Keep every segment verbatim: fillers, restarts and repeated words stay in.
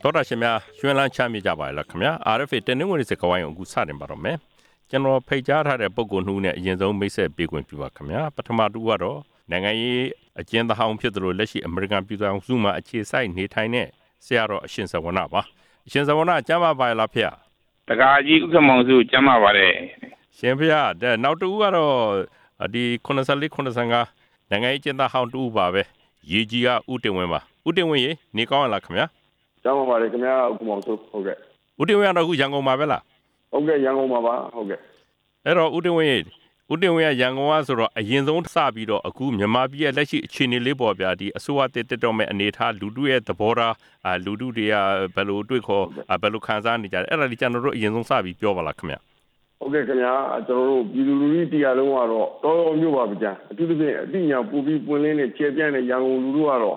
သောတာရှင်များရွှင်လန်းချမ်းမြေ့ကြပါလားခင်ဗျာ R F A တနင်္ဂနွေနေ့စကားဝိုင်းကိုအခုစတင်ပါတော့မယ်ကျွန်တော်ဖိတ်ကြားထားတဲ့ပုံကိုနှူးနဲ့အရင်ဆုံးမိတ်ဆက်ပေးခွင့်ပြုပါခင်ဗျာပထမတူကတော့နိုင်ငံရေးအကျဉ်းသားဟောင်းဖြစ်သလိုလက်ရှိအမေရိကန်ပြည်ထောင်စုမှာအခြေစိုက်နေထိုင်တဲ့ဆရာတော်အရှင်ဇဝနပါအရှင်ဇဝနကျမ်းပါပါလားဖေတကားကြီးဥက္ကမောင်စုကျမ်းပါပါတယ်ရှင်ဖေတဲ့နောက်တူကတော့ဒီခုနှစ်ဆယ့်လေး ခုနှစ်ဆယ့်ငါးနိုင်ငံရေးအကျဉ်းသားဟောင်းတူပါပဲရေကြီးကဦးတင်ဝင်းပါဦးတင်ဝင်းရေနေကောင်းလားခင်ဗျာကျမ်းပါပါတယ်ခင်ဗျာဥက္ကမောင်စုဟုတ်ကဲ့ဦးတင်ဝင်းကတော့အခုရန်ကုန်မှာပဲလားဟုတ်ကဲ့ရန်ကုန်မှာပါဟုတ်ကဲ့အဲ့တော့ဦးတင်ဝင်းဦးတင်ဝင်းကရန်ကုန်ကဆိုတော့အရင်ဆုံးစပြီးတော့အခုမြန်မာပြည်ရဲ့လက်ရှိအခြေအနေလေးပေါ်ပြဒီအစိုးရတည်တက်တော့မဲ့အနေထားလူထုရဲ့သဘောထားလူထုတွေကဘယ်လိုတွေ့ခေါ်ဘယ်လိုခံစားနေကြတယ်အဲ့ဒါလေးကျွန်တော်တို့အရင်ဆုံးစပြီးပြောပါလားခင်ဗျဟုတ်ကဲ့ခင်ဗျာကျွန်တော်တို့ပြည်သူလူထုတရားလုံးကတော့တော်တော်မျိုးပါဗျာအထူးသဖြင့်အသိဉာဏ်ပူပြီးပွင့်လင်းတဲ့ခြေပြန့်တဲ့ရန်ကုန်လူထုကတော့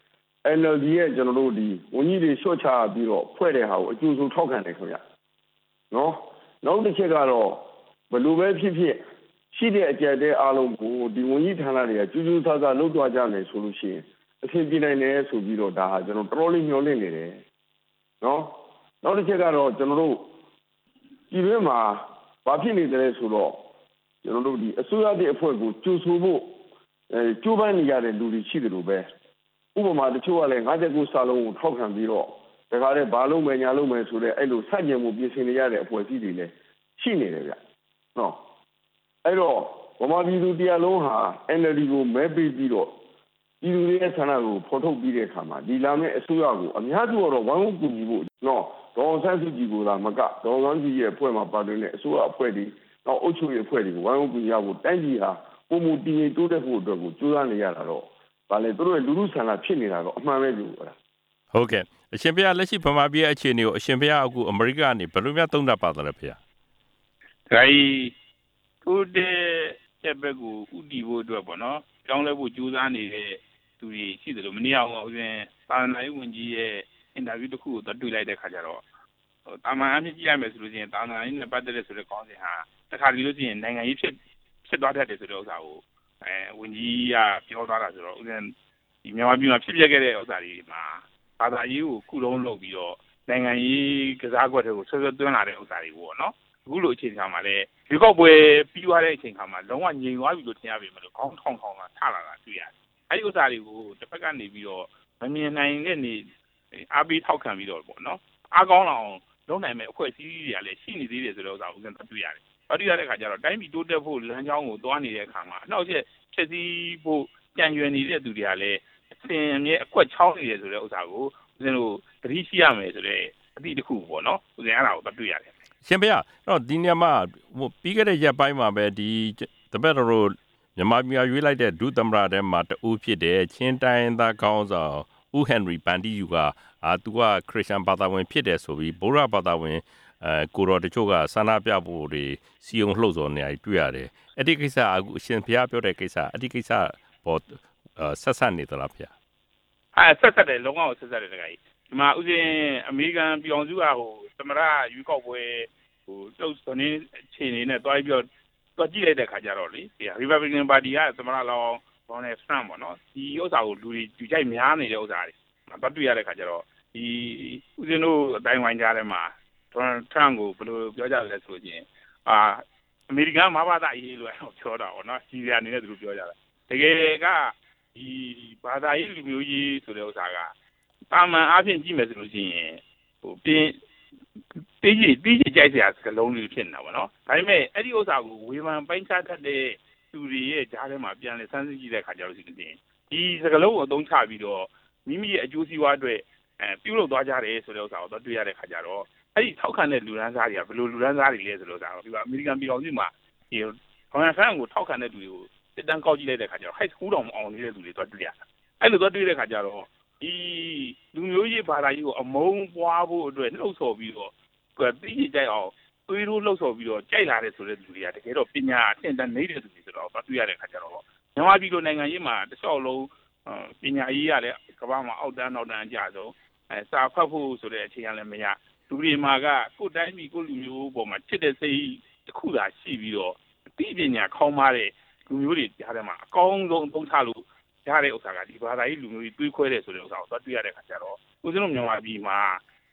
N L D ရဲ့ကျွန်တော်တို့ဒီဝန်ကြီးတွေရှော့ချပြီးတော့ဖွဲ့တဲ့ဟာကိုအကျိုးဆုံးထောက်ခံတယ်ခင်ဗျနော်နောက်တစ်ချက်ကတော့ဘယ်လိုပဲဖြစ်ဖြစ်ရှိတဲ့အကြက်တဲ့အားလုံးကိုဒီဝန်ကြီးဌာနတွေကကျူးကျူးဆဆလုပ်သွားကြမယ်ဆိုလို့ရှိရင်အဆင်ပြေနိုင်တယ်ဆိုပြီးတော့ဒါဟာကျွန်တော်တော်တော်လေးမျှော်လင့်နေတယ်နော်နောက်တစ်ချက်ကတော့ကျွန်တော်တို့ဒီဘက်မှာဘာဖြစ်နေတယ်ဆိုတော့ကျွန်တော်တို့ဒီအစိုးရတဲ့အဖွဲ့ကိုကျူးဆိုဖို့အဲကျိုးပန်းနေရတဲ့လူတွေရှိတယ်လို့ပဲဥပမာတချို့ကလည်း၅၉စာလုံးကိုထောက်ခံပြီးတော့ဒါကြတဲ့ဘာလုံးမယ်ညာလုံးမယ်ဆိုတဲ့အဲ့လိုစัจ jin မှုပြင်ဆင်နေရတဲ့အဖွဲ့အစည်းတွေလည်းရှိနေတယ်ဗျနော်အဲ့တော့ဗမာပြည်သူတရားလုံးဟာ N L D ကိုမဲပေးပြီးတော့ပြည်သူတွေရဲ့ဆန္ဒကိုဖော်ထုတ်ပြီးတဲ့အခါမှာဒီလာမယ့်အစိုးရကိုအများစုကတော့ဝိုင်းဝန်းကူညီဖို့နော်ဒေါ်အောင်ဆန်းစုကြည်ကသာမကဒေါ်အောင်ဆန်းစုကြည်ရဲ့အဖွဲ့မှာပါတဲ့အစိုးရအဖွဲ့တွေနောက်အုပ်ချုပ်ရေးအဖွဲ့တွေကိုဝိုင်းဝန်းကူညီရဖို့တိုင်းပြည်ဟာပုံမူတည်ငြိမ်တိုးတက်ဖို့အတွက်ကိုကြိုးစားနေရတာတော့ဗာလေသူတို့ရဲ့လူလူဆန္ဒဖြစ်နေတာတော့အမှန်ပဲလို့ဟုတ်လားဟုတ်ကဲ့အရှင်ဘုရားလက်ရှိဗမာပြည်ရဲ့အခြေအနေကိုအရှင်ဘုရားအခုအမေရိကန်ကနေဘယ်လိုများသုံးသပ်ပါသလဲဖေ။ဒါကြီးကိုတဲ့ချက်ဘက်ကိုဥတီဖို့အတွက်ပေါ့နော်။ကြောင်းလဲဖို့ကြိုးစားနေတဲ့သူတွေရှိတယ်လို့မနေ့ကဥစဉ်သာသနာရေးဝန်ကြီးရဲ့အင်တာဗျူးတစ်ခုကိုတွေ့လိုက်တဲ့ခါကျတော့တာမန်အမြင့်ကြည့်ရမယ်ဆိုလို့ရှိရင်သာသနာရေးနဲ့ပတ်သက်တဲ့ဆိုတဲ့ခေါင်းစဉ်ဟာတခါတလေလို့ရှိရင်နိုင်ငံရေးဖြစ်ဖြစ်သွားတတ်တယ်ဆိုတဲ့ဥစ္စာကိုအဲဝန်ကြီးကပြောသွားတာဆိုတော့ဥစဉ်ဒီမြန်မာပြည်မှာဖြစ်ပျက်ခဲ့တဲ့ဥစ္စာတွေမှာဘာသာရေးကိုခုလုံးလုပ်ပြီးတော့နိုင်ငံရေးကစားကွက်တွေကိုဆွဆွသွင်းလာတဲ့ဥစ္စာတွေပေါ့နော်အခုလိုအချိန်ခါမှာလည်းဒီကောက်ပွဲပြီးသွားတဲ့အချိန်ခါမှာလုံးဝငြိမ်သွားပြီလို့ထင်ရပေမဲ့လို့ခေါင်းထောင်ထောင်လာထလာတာတွေ့ရတယ်အဲဒီဥစ္စာတွေကိုတစ်ဖက်ကနေပြီးတော့မမြင်နိုင်တဲ့နေအားပေးထောက်ခံပြီးတော့ပေါ့နော်အားကောင်းအောင်လုပ်နိုင်မဲ့အဖွဲ့အစည်းတွေကလည်းရှိနေသေးတယ်ဆိုတဲ့ဥစ္စာကိုဥစဉ်တွေ့ရတယ်။တွေ့ရတဲ့အခါကျတော့တိုင်းပြည်တိုးတက်ဖို့လမ်းကြောင်းကိုသွားနေတဲ့အခါမှာနောက်ချက်ချက်စီးဖို့ကြံရွယ်နေတဲ့သူတွေကလည်းအစင်မြဲအကွက်ချောင်းနေတယ်ဆိုတဲ့ဥစ္စာကိုဥစဉ်တို့သတိရှိရမယ်ဆိုတဲ့အသည့်တစ်ခုပေါ့နော်ဥစဉ်အဲ့ဒါကိုတွေ့ရတယ်။ရှင်ဘုရားအဲ့တော့ဒီနေရာမှာပြီးခဲ့တဲ့ရက်ပိုင်းမှာပဲဒီတပည့်တော်တို့မြန်မာပြည်ရွေးလိုက်တဲ့ဒုသမ္မတတဲမှာတူဖြစ်တဲ့ချင်းတိုင်းသားခေါင်းဆောင်ဦးဟန်နရီဘန်ဒီယူကအာသူကခရစ်ယာန်ဘာသာဝင်ဖြစ်တယ်ဆိုပြီးဗုဒ္ဓဘာသာဝင်အဲကိုတော်တချို့ကဆန္ဒပြဖို့တွေစီယုံလှုပ်ဆော်နေရတွေ့ရတယ်အဲ့ဒီကိစ္စအခုအရှင်ဘုရားပြောတဲ့ကိစ္စအဲ့ဒီကိစ္စပေါ်ဆက်ဆက်နေသလားဖေ။အဲဆက်ဆက်တယ်လုံးဝဆက်ဆက်တယ်တခါကြီးဒီမှာဥစဉ်အမေရိကန်ပြည်အောင်စုကဟိုသမရရွေးကောက်ပွဲဟိုတုတ်စနေခြေနေနဲ့တွားပြီးတော့တွားကြည့်လိုက်တဲ့ခါကျတော့လေဒီ Republican Party ကသမရလောင်း Donald Trump ပေါ့နော်ဒီဥစ္စာကိုလူတွေကြိုက်များနေတဲ့ဥစ္စာတွေတွားတွေ့ရတဲ့ခါကျတော့ဒီဥစဉ်တို့အတိုင်းဝိုင်းကြားထဲမှာDonald Trump ကိုဘယ်လိုပြောကြလဲဆိုရင်အာအမေရိကန်မဘာသာရေးလို့ပြောတာပေါ့နော်ကြီးရအနေနဲ့သူတို့ပြောကြတာတကယ်ကဒီဘာသာရေးလူမျိုးရေးဆိုတဲ့ဥစ္စာကတာမန်အားဖြင့်ကြည့်မယ်ဆိုလို့ရှိရင်ဟိုပြင်းတေးကြီးတေးကြီးကြိုက်စရာစကလုံးတွေဖြစ်နေတာပေါ့နော်ဒါပေမဲ့အဲ့ဒီဥစ္စာကိုဝေဖန်ပိုင်းခြားတတ်တဲ့သူတွေရဲ့ကြားထဲမှာပြန်လဲစမ်းစစ်ကြည့်တဲ့အခါကျတော့ရှိနေတယ်ဒီစကလုံးကိုအသုံးချပြီးတော့မိမိရဲ့အကျိုးစီးပွားအတွက်အဲပြုလုပ်သွားကြတယ်ဆိုတဲ့ဥစ္စာကိုတွေ့ရတဲ့အခါကျတော့အဲ့ဒီထောက်ခံတဲ့လူရန်စားတွေကဘယ်လိုလူရန်စားတွေလဲဆိုလို့ဆိုတော့ဒီကအမေရိကန်ပြည်တော်စုမှာဒီဒေါ်နယ်ထရန့်ကိုထောက်ခံတဲ့လူတွေကိုစစ်တမ်းကောက်ကြည့်လိုက်တဲ့ခါကျတော့ high school တောင်အောင်နေတဲ့လူတွေတော့တွေ့ရတယ်။အဲ့လိုတော့တွေ့တဲ့ခါကျတော့ဒီလူမျိုးရေးဘာသာရေးကိုအမုန်းပွားဖို့အတွက်လှုပ်ဆော်ပြီးတော့သိကြကြိုက်အောင်သွေးထိုးလှုပ်ဆော်ပြီးတော့ကြိုက်လာတဲ့ဆိုတဲ့လူတွေကတကယ်တော့ပညာအဆင့်တန်းနေတဲ့လူတွေဆိုတော့တွေ့ရတဲ့ခါကျတော့မြန်မာပြည်လိုနိုင်ငံရေးမှာတစ်လျှောက်လုံးပညာရေးရတဲ့ကမ္ဘာမှာအောက်တန်းနောက်တန်းအကြဆုံးအဲစာဖတ်ဖို့ဆိုတဲ့အခြေခံလည်းမရလူတွေမှာကကိုယ်တိုင်းပြည်ကိုလူမျိုးပေါ်မှာချစ်တဲ့စိတ်တစ်ခုသာရှိပြီးတော့အသိပညာခေါင်းမာတဲ့လူမျိုးတွေကြားထဲမှာအကောင်းဆုံးအသုံးချလို့ရတဲ့ဥစ္စာကဒီဘာသာရေးလူမျိုးကြီးတွေးခွဲတယ်ဆိုတဲ့ဥစ္စာကိုတွေ့ရတဲ့ခါကျတော့ဦးဇင်းတို့မြန်မာပြည်မှာ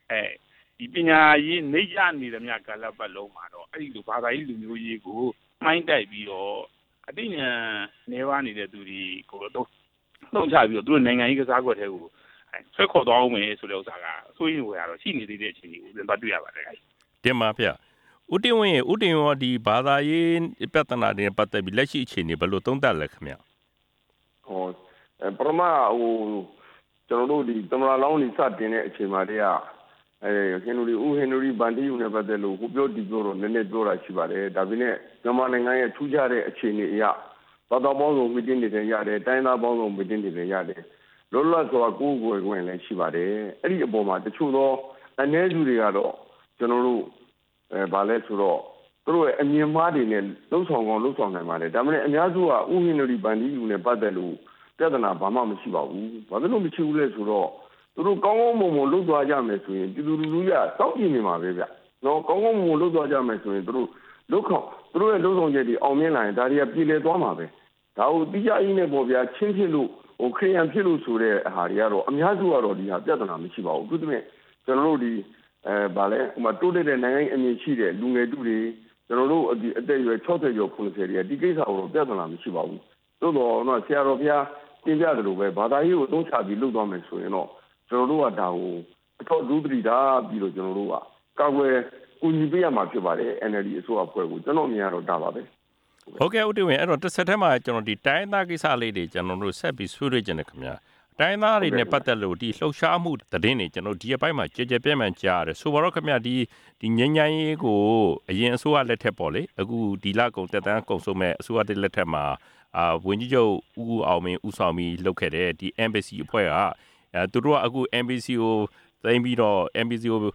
အဲဒီပညာရေးနေရနေတယ်များကာလပတ်လုံးမှာတော့အဲ့ဒီလိုဘာသာရေးလူမျိုးရေးကိုမှိုင်းတိုက်ပြီးတော့အတိညာနေပါနေတဲ့သူတွေကိုတော့နှုတ်ချပြီးတော့သူတို့နိုင်ငံရေးကစားကွက်ထဲကိုဆွဲခေါ်သွားအောင်မယ်ဆိုတဲ့ဥစ္စာကအဆိုးရင်ဝယ်ရတော့ရှိနေသေးတဲ့အခြေအနေကိုပြန်တွေ့ရပါတယ်တင်ပါဗျဦးတင်ဝင်းဦးတင်ရောဒီဘာသာရေးပြဿနာတွေပတ်သက်ပြီးလက်ရှိအခြေအနေဘယ်လိုသုံးသပ်လဲခင်ဗျဟောပရမဟိုကျွန်တော်တို့ဒီသမရာလောင်းနေစတင်တဲ့အချိန်မှာတည်းကအဲဟင်နူရီဦးဟင်နူရီဘန်တီယူနဲ့ပတ်သက်လို့ဟိုပြောဒီပြောတော့နည်းနည်းပြောတာရှိပါတယ်ဒါပေမဲ့မြန်မာနိုင်ငံရဲ့ထူးခြားတဲ့အခြေအနေအရဘာသာပေါင်းစုံမီတင်းတွေလည်းရတယ်တိုင်းသားပေါင်းစုံမီတင်းတွေလည်းရတယ်လောလောဆယ်ကိုကိုယ်ကိုယ်ဝင်လည်းရှိပါတယ်အဲ့ဒီအပေါ်မှာတချို့သောအနေစုတွေကတော့ကျွန်တော်တို့အဲဗာလဲဆိုတော့သူတို့ရဲ့အမြင်မှားတွေနဲ့လှုပ်ဆောင်ကောင်းလှုပ်ဆောင်နိုင်ပါတယ်ဒါပေမဲ့အများစုကဥဟင်နရီဘန်ဒီယူနဲ့ပတ်သက်လို့ပြဿနာဘာမှမရှိပါဘူးဘာလို့မရှိဘူးလဲဆိုတော့သူတို့ကောင်းကောင်းမွန်မွန်လှုပ်သွားကြမယ်ဆိုရင်ပြည်သူလူထုကစောင့်ကြည့်နေမှာပဲဗျနော်ကောင်းကောင်းမွန်မွန်လှုပ်သွားကြမယ်ဆိုရင်သူတို့လှုပ်ခေါသူတို့ရဲ့လှုပ်ဆောင်ချက်တွေအောင်မြင်လာရင်ဒါတွေကပြည်လည်သွားမှာပဲဒါကိုတိကျကြီးနဲ့ပေါ့ဗျာချင်းဖြစ်လို့ဟိုခရီးယန်ဖြစ်လို့ဆိုတဲ့အာဟာတွေကတော့အများစုကတော့ဒီဟာပြဿနာမရှိပါဘူးသူတို့ကျွန်တော်တို့ဒီအဲဗာလဲဟိုမှာတိုးတက်တဲ့နိုင်ငံအမြင်ရှိတဲ့လူငယ်တုတွေကျွန်တော်တို့ဒီအသက်အရွယ်၆၀ကျော်၇၀တွေဒီကိစ္စကိုတော့ပြဿနာမရှိပါဘူးသို့တော်တော့ဆရာတော်ဘုရားတင်ပြတယ်လို့ပဲဘာသာရေးကိုသုံးချပြီးလုပ်သွားမယ်ဆိုရင်တော့ကျွန်တော်တို့ကဒါကိုအထောက်ဒုတိတာပြီးတော့ကျွန်တော်တို့ကကာကွယ်ကူညီပေးရမှာဖြစ်ပါတယ် N L D အစိုးရအဖွဲ့ကိုကျွန်တော်မြင်ရတော့ဒါပါပဲဟုတ်ကဲ့ဦးတင်ဝင်းအဲ့တော့တစ်ဆက်တည်းမှာကျွန်တော်ဒီတိုင်းသားကိစ္စလေးတွေကျွန်တော်တို့ဆက်ပြီးဆွေးနွေးကြတယ်ခင်ဗျာတိုင်းသားတွေနဲ့ပတ်သက်လို့ဒီလှုပ်ရှားမှုသတင်းတွေကျွန်တော်ဒီအပိုင်းမှာကြဲကြဲပြန့်ပြန့်ကြားရတယ်ဆိုတော့ခင်ဗျာဒီဒီငញ្ញမ်းရေးကိုအရင်အစိုးရလက်ထက်ပေါ့လေအခုဒီလကုန်တက်တန်းကုန်ဆုံးမဲ့အစိုးရတဲ့လက်ထက်မှာအာဝန်ကြီးချုပ်ဦးအောင်မင်းဦးဆောင်ပြီးလုပ်ခဲ့တဲ့ဒီ Embassy အဖွဲ့ကအဲသူတို့ကအခု Embassy ကိုသိမ်းပြီးတော့ Embassy ကို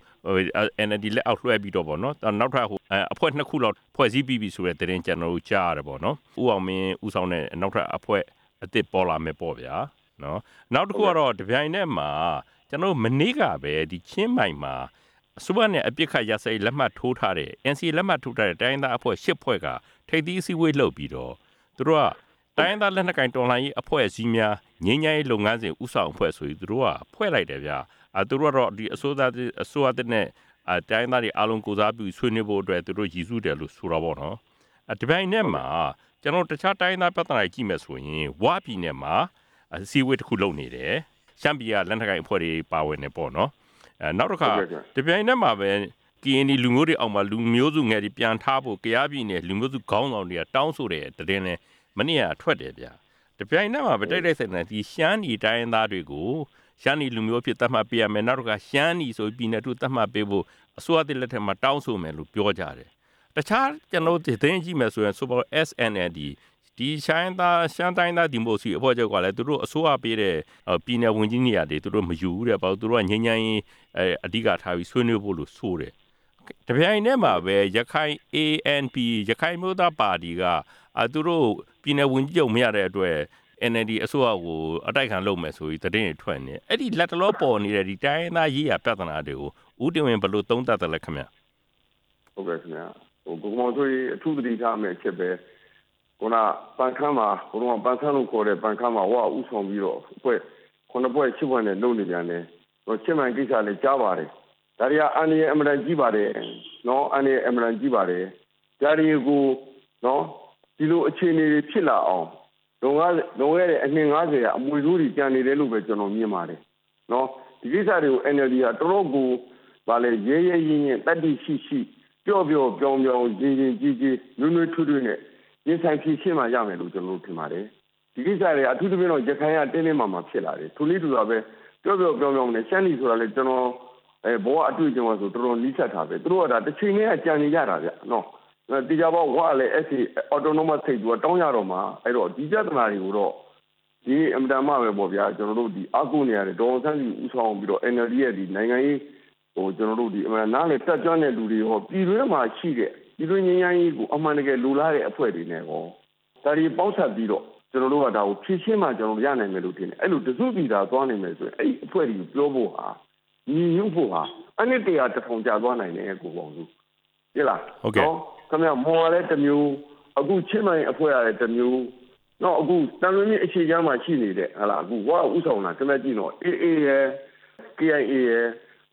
N L D လက်အောက်လွှဲပြီးတော့ပေါ့နော်နောက်ထပ်ဟိုအဖွဲ့နှစ်ခုလောက်ဖွဲ့စည်းပြီးပြီဆိုတဲ့သတင်းကျွန်တော်တို့ကြားရတယ်ပေါ့နော်ဦးအောင်မင်းဦးဆောင်တဲ့နောက်ထပ်အဖွဲ့အသစ်ပေါ်လာမယ်ပေါ့ဗျာနော်နောက်တစ်ခုကတော့တပြိုင်နက်မှာကျွန်တော်မနေ့ကပဲဒီချင်းမိုင်မှာအစိုးရနဲ့အပြစ်ခတ်ရစဲလက်မှတ်ထိုးထားတဲ့ N C လက်မှတ်ထိုးထားတဲ့တိုင်းသားအဖွဲ့၈ဖွဲ့ကထိပ်သီးအစည်းအဝေးလုပ်ပြီးတော့သူတို့ကတိုင်းသားလက်နက်ကိုင်တော်လှန်ရေးအဖွဲ့အစည်းများငြိမ်းချမ်းရေးလုပ်ငန်းစဉ်ဥဆောင်အဖွဲ့ဆိုပြီးသူတို့ကဖွဲ့လိုက်တယ်ဗျာအဲသူတို့ကတော့ဒီအစိုးရအစိုးရတဲ့နဲ့အတိုင်းသားတွေအားလုံးကိုစားပြုဆွေးနွေးဖို့အတွက်သူတို့ရည်စူးတယ်လို့ဆိုတော့ဗောနော်ဒီပိုင်းနဲ့မှာကျွန်တော်တခြားတိုင်းသားပြဿနာကြီးမယ်ဆိုရင်ဝါပြည်နယ်မှာအစည်းအဝေးတစ်ခုလုပ်နေတယ်ရှမ်းပြည်ကလက်နက်ကိုင်အဖွဲ့တွေပါဝင်နေပေါ့နော်အဲနောက်တစ်ခါဒီပိုင်းနဲ့မှာပဲ K N Y လူမျိုးတွေအောက်မှာလူမျိုးစုငယ်တွေပြန်ထားဖို့ကြားပြည်နယ်လူမျိုးစုခေါင်းဆောင်တွေကတောင်းဆိုတဲ့တည်င်းနဲ့မနေ့ကထွက်တယ်ဗျာဒီပိုင်းနဲ့မှာပဲတိုက်တိုက်ဆိုင်ဆိုင်ဒီရှမ်းပြည်တိုင်းသားတွေကိုရှမ်းပြည်လူမျိုးဖြစ်သတ်မှတ်ပေးရမယ်နောက်တစ်ခါရှမ်းပြည်ဆိုပြည်နယ်သူသတ်မှတ်ပေးဖို့အစိုးရတဲ့လက်ထက်မှာတောင်းဆိုမယ်လို့ပြောကြတယ်တခြားကျွန်တော်သတင်းကြည့်မယ်ဆိုရင်ဆိုပါ S N L D ဒီရှမ်းသားရှမ်းတိုင်းသားဒီမိုစီအဖွဲ့ချုပ်ကလည်းသူတို့အစိုးရပေးတဲ့ပြည်နယ်ဝန်ကြီးနေရာတွေသူတို့မယူဘူးတဲ့ဘာလို့သူတို့ကငြိမ်းချမ်းရေးအဓိကထားပြီးဆွေးနွေးဖို့လို့ဆိုတယ်တပြိုင်တည်းမှာပဲရခိုင် A N P ရခိုင်မျိုးသားပါတီကသူတို့ပြည်နယ်ဝန်ကြီးချုပ်မရတဲ့အတွက် N L D အစိုးရကိုအတိုက်ခံလုပ်မယ်ဆိုပြီးသတင်းတွေထွက်နေအဲ့ဒီလက်တလောပေါ်နေတဲ့ဒီတိုင်းသားရေးရပြဿနာတွေကိုဦးတင်ဝင်းဘယ်လိုသုံးသပ်တယ်လဲခင်ဗျဟုတ်ကဲ့ခင်ဗျဟိုဘုံမောင်ဆိုရင်အထူးသတိထားမယ်ချက်ပဲခုနပန်ခမ်းမှာဘုံကပန်ခမ်းလို့ခေါ်တဲ့ပန်ခမ်းမှာဝါဥဆောင်ပြီးတော့အဖွဲ့ခုနှစ်ဖွဲ့ရှစ်ဖွဲ့နဲ့လုပ်နေပြန်တယ်ဟိုချင်းမှန်ကိစ္စလည်းကြားပါတယ်ဒါရီကအန်ဒီအမရန်ကြီးပါတယ်နော်အန်ဒီအမရန်ကြီးပါတယ်ဒါရီကိုနော်ဒီလိုအခြေအနေတွေဖြစ်လာအောင်လုံငါလုံခဲ့တဲ့အနှစ်၅၀ကအမွေဆိုးတွေကြံနေတယ်လို့ပဲကျွန်တော်မြင်ပါတယ်နော်ဒီကိစ္စတွေကို N L D ကတော်တော်ကိုဗာလဲရဲရဲရင်းရင်းတတ်တိရှိရှိပျော့ပျော့ပြောင်းပြောင်းရင်းရင်းကြီးကြီးနွေးနွေးထွေးထွေးနဲ့ရင်ဆိုင်ဖြည့်ရှင်းမှရမယ်လို့ကျွန်တော်တို့ထင်ပါတယ်ဒီကိစ္စတွေအထူးသဖြင့်တော့ရခိုင်ကတင်းတင်းမာမာဖြစ်လာတယ်သူလေးတူတာပဲပျော့ပျော့ပြောင်းပြောင်းနဲ့ရှမ်းပြည်ဆိုတာလေကျွန်တော်အဲဘောကအတွေ့အကြုံဆိုတော်တော်နီးစပ်တာပဲသူတို့ကဒါတစ်ချိန်နဲ့ကြံနေကြတာဗျနော်ဒီကြပေါ့ဝါလည်း S A autonomous စိတ်သူကတောင်းရတော့မှာအဲ့တော့ဒီပြဿနာတွေကိုတော့ဒီအမတန်မှပဲပေါ့ဗျာကျွန်တော်တို့ဒီအကုနေရတယ်ဒေါ်ဆန်းစီဦးဆောင်ပြီးတော့ N L D ရဲ့ဒီနိုင်ငံရေးဟိုကျွန်တော်တို့ဒီအမှန်နားလေတက်ကြွတဲ့လူတွေဟောပြည်တွင်းမှာရှိတဲ့ပြည်တွင်းငင်းရင်းကြီးကိုအမှန်တကယ်လူလာတဲ့အဖွဲ့တွေနဲ့ဟောဒါဒီပေါင်းဆက်ပြီးတော့ကျွန်တော်တို့ကဒါကိုဖြည့်ရှင်းမှကျွန်တော်ရနိုင်မယ်လို့ထင်တယ်အဲ့လိုတစုပြည်သာသွားနိုင်မယ်ဆိုရင်အဲ့ဒီအဖွဲ့တွေပြောဖို့ဟာညီညွတ်ဖို့ဟာအနည်းတရာတစ်ထောင်ကြာသွားနိုင်တယ်ကိုပေါ့လို့ပြလားဟုတ်ကဲ့ခင်ဗျမော်လည်းတစ်မျိုးအခုချင်းမိုင်အဖွဲ့ရတယ်တစ်မျိုးတော့အခုတန်လွင်မြစ်အခြေချမ်းမှာရှိနေတဲ့ဟာလားအခုဝါဥဆောင်တာခင်ဗျကြည့်တော့ A A ရယ် K I A ရယ်ဟ